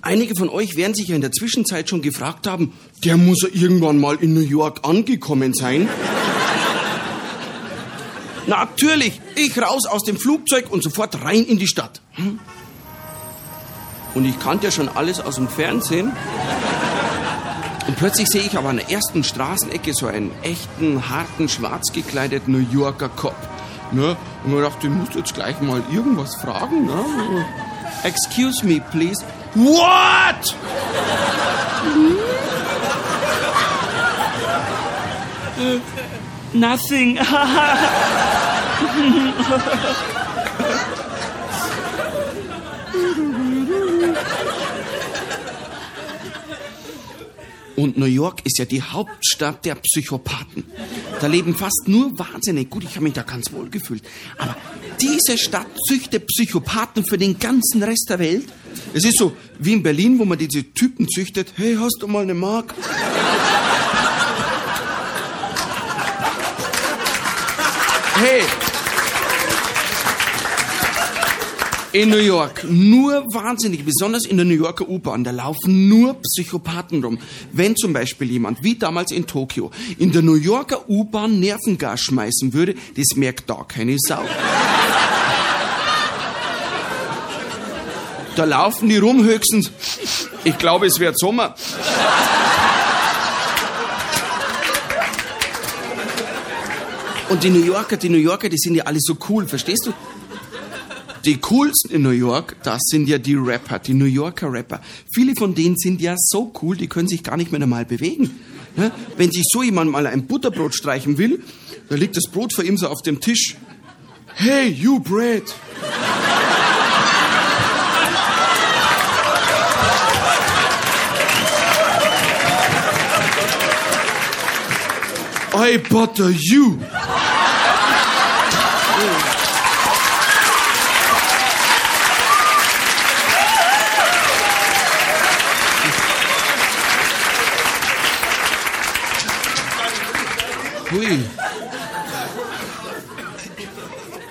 Einige von euch werden sich ja in der Zwischenzeit schon gefragt haben, der muss ja irgendwann mal in New York angekommen sein. Natürlich, ich raus aus dem Flugzeug und sofort rein in die Stadt. Und ich kannte ja schon alles aus dem Fernsehen. Und plötzlich sehe ich aber an der ersten Straßenecke so einen echten, harten, schwarz gekleideten New Yorker Cop. Ne? Und ich dachte, ich muss jetzt gleich mal irgendwas fragen. Ne? Excuse me, please. What? Nothing. Und New York ist ja die Hauptstadt der Psychopathen. Da leben fast nur Wahnsinnige. Gut, ich habe mich da ganz wohl gefühlt. Aber diese Stadt züchtet Psychopathen für den ganzen Rest der Welt. Es ist so wie in Berlin, wo man diese Typen züchtet. Hey, hast du mal eine Mark? Hey! In New York nur Wahnsinnige, besonders in der New Yorker U-Bahn, da laufen nur Psychopathen rum. Wenn zum Beispiel jemand, wie damals in Tokio, in der New Yorker U-Bahn Nervengas schmeißen würde, das merkt da keine Sau. Da laufen die rum höchstens, ich glaube, es wird Sommer. Und die New Yorker, die sind ja alle so cool, verstehst du? Die coolsten in New York, das sind ja die Rapper, die New Yorker Rapper. Viele von denen sind ja so cool, die können sich gar nicht mehr normal bewegen. Ja? Wenn sich so jemand mal ein Butterbrot streichen will, da liegt das Brot vor ihm so auf dem Tisch. Hey, you bread! I butter you! Hui.